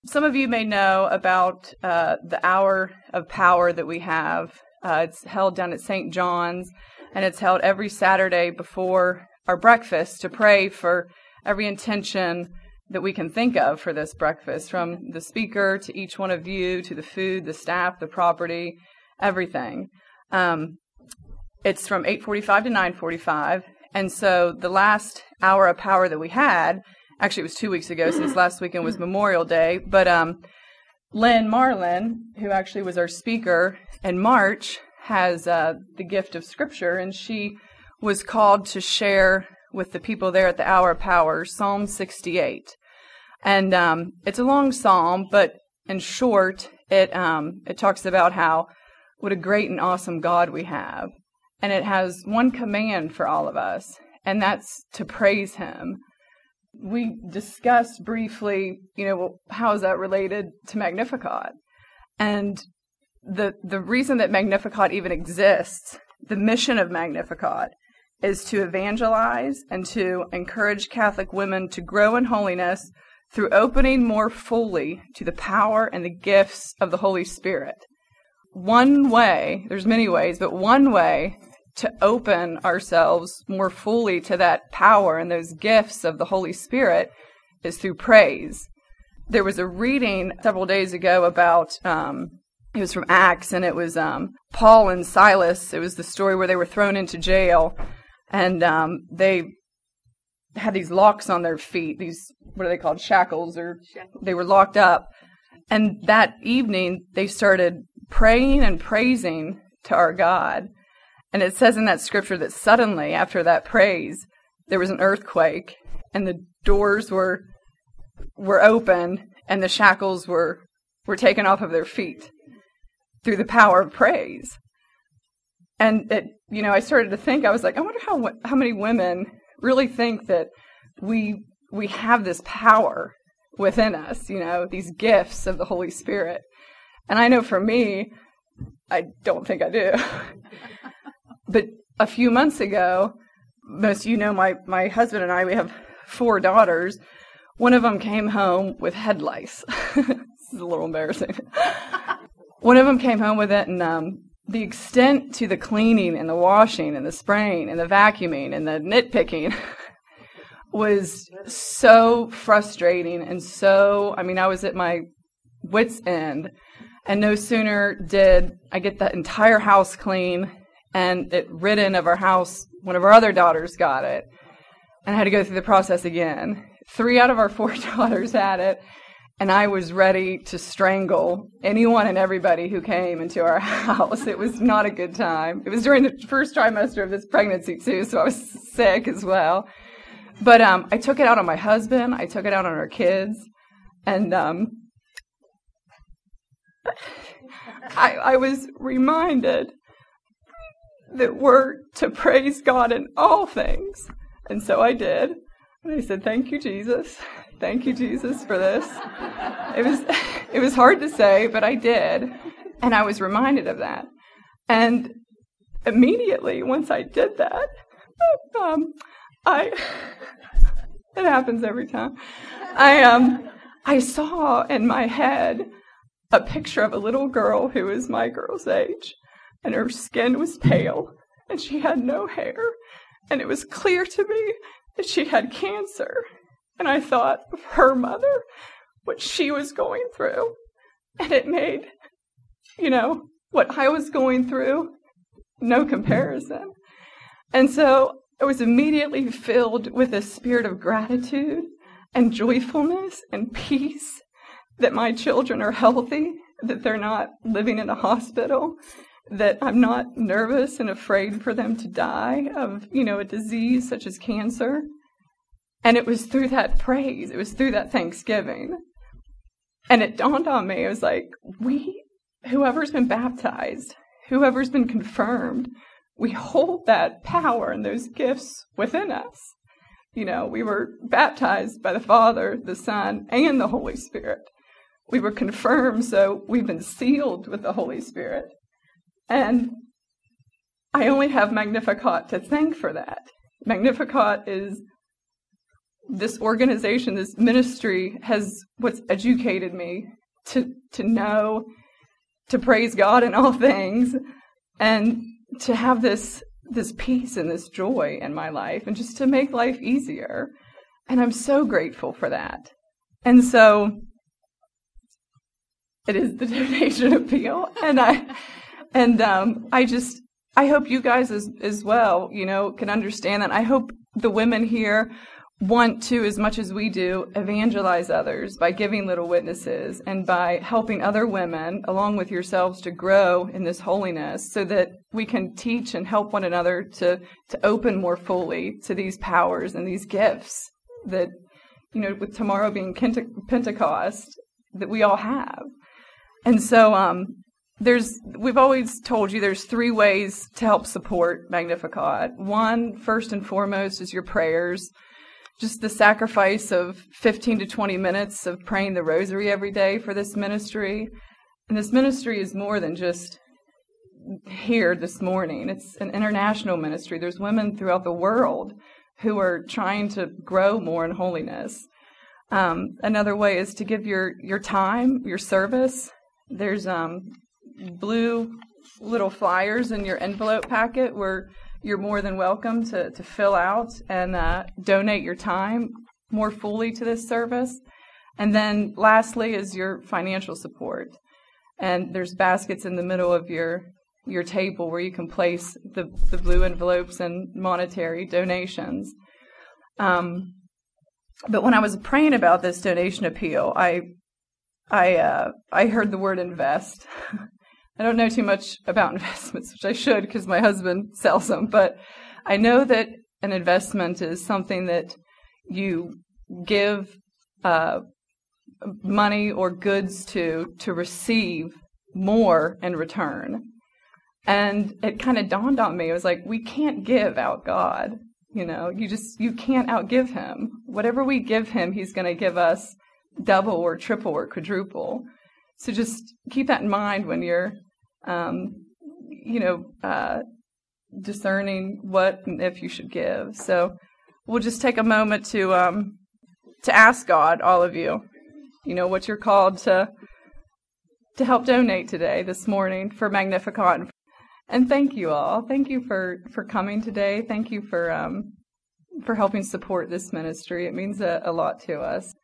some of you may know about the Hour of Power that we have. It's held down at St. John's, and it's held every Saturday before our breakfast to pray for every intention that we can think of for this breakfast, from the speaker to each one of you, to the food, the staff, the property, everything. It's from 8:45 to 9:45, and so the last Hour of Power that we had, actually it was 2 weeks ago since last weekend was Memorial Day, but Lynn Marlin, who actually was our speaker in March, has the gift of Scripture, and she was called to share with the people there at the Hour of Power Psalm 68. And it's a long psalm, but in short, it talks about what a great and awesome God we have. And it has one command for all of us, and that's to praise Him. We discussed briefly, how is that related to Magnificat? And the reason that Magnificat even exists, the mission of Magnificat, is to evangelize and to encourage Catholic women to grow in holiness through opening more fully to the power and the gifts of the Holy Spirit. One way, there's many ways, but one way to open ourselves more fully to that power and those gifts of the Holy Spirit is through praise. There was a reading several days ago about, it was from Acts, and it was Paul and Silas. It was the story where they were thrown into jail, and they had these locks on their feet, these, what are they called, shackles, or they were locked up. And that evening, they started praying and praising to our God. And it says in that scripture that suddenly, after that praise, there was an earthquake, and the doors were open, and the shackles were taken off of their feet through the power of praise. And I started to think, I was like, I wonder how many women really think that we have this power within us, these gifts of the Holy Spirit. And I know for me, I don't think I do. But a few months ago, most of you know my husband and I, we have 4 daughters. One of them came home with head lice. This is a little embarrassing. One of them came home with it, and the extent to the cleaning and the washing and the spraying and the vacuuming and the nitpicking was so frustrating, and I was at my wit's end. And no sooner did I get the entire house clean and it ridden of our house, one of our other daughters got it, and I had to go through the process again. 3 out of our 4 daughters had it, and I was ready to strangle anyone and everybody who came into our house. It was not a good time. It was during the first trimester of this pregnancy, too, so I was sick as well. But I took it out on my husband. I took it out on our kids. And I was reminded that we're to praise God in all things. And so I did. And I said, thank you, Jesus. Thank you, Jesus, for this. It was hard to say, but I did. And I was reminded of that. And immediately, once I did that, it happens every time. I saw in my head a picture of a little girl who was my girl's age, and her skin was pale, and she had no hair, and it was clear to me that she had cancer. And I thought of her mother, what she was going through, and it made, what I was going through, no comparison. And so I was immediately filled with a spirit of gratitude and joyfulness and peace that my children are healthy, that they're not living in a hospital, that I'm not nervous and afraid for them to die of, a disease such as cancer. And it was through that praise, it was through that thanksgiving. And it dawned on me, it was like, whoever's been baptized, whoever's been confirmed, we hold that power and those gifts within us. We were baptized by the Father, the Son, and the Holy Spirit. We were confirmed, so we've been sealed with the Holy Spirit. And I only have Magnificat to thank for that. Magnificat is this organization, this ministry has what's educated me to know, to praise God in all things, and to have this peace and this joy in my life, and just to make life easier. And I'm so grateful for that. And so it is the donation appeal, and I hope you guys as well, can understand that. I hope the women here want to, as much as we do, evangelize others by giving little witnesses and by helping other women, along with yourselves, to grow in this holiness, so that we can teach and help one another to open more fully to these powers and these gifts that, with tomorrow being Pentecost, that we all have. And so we've always told you there's 3 ways to help support Magnificat. One, first and foremost, is your prayers. Just the sacrifice of 15 to 20 minutes of praying the rosary every day for this ministry. And this ministry is more than just here this morning. It's an international ministry. There's women throughout the world who are trying to grow more in holiness. Another way is to give your time, your service. There's blue little flyers in your envelope packet where you're more than welcome to fill out and donate your time more fully to this service. And then lastly is your financial support. And there's baskets in the middle of your table where you can place the blue envelopes and monetary donations. But when I was praying about this donation appeal, I heard the word invest. I don't know too much about investments, which I should because my husband sells them, but I know that an investment is something that you give money or goods to receive more in return. And it kind of dawned on me. It was like, we can't give out God. You can't outgive him. Whatever we give him, he's going to give us double or triple or quadruple. So just keep that in mind when you're discerning what and if you should give. So we'll just take a moment to ask God, all of you, what you're called to help donate today, this morning, for Magnificat. And thank you all. Thank you for coming today. Thank you for helping support this ministry. It means a lot to us.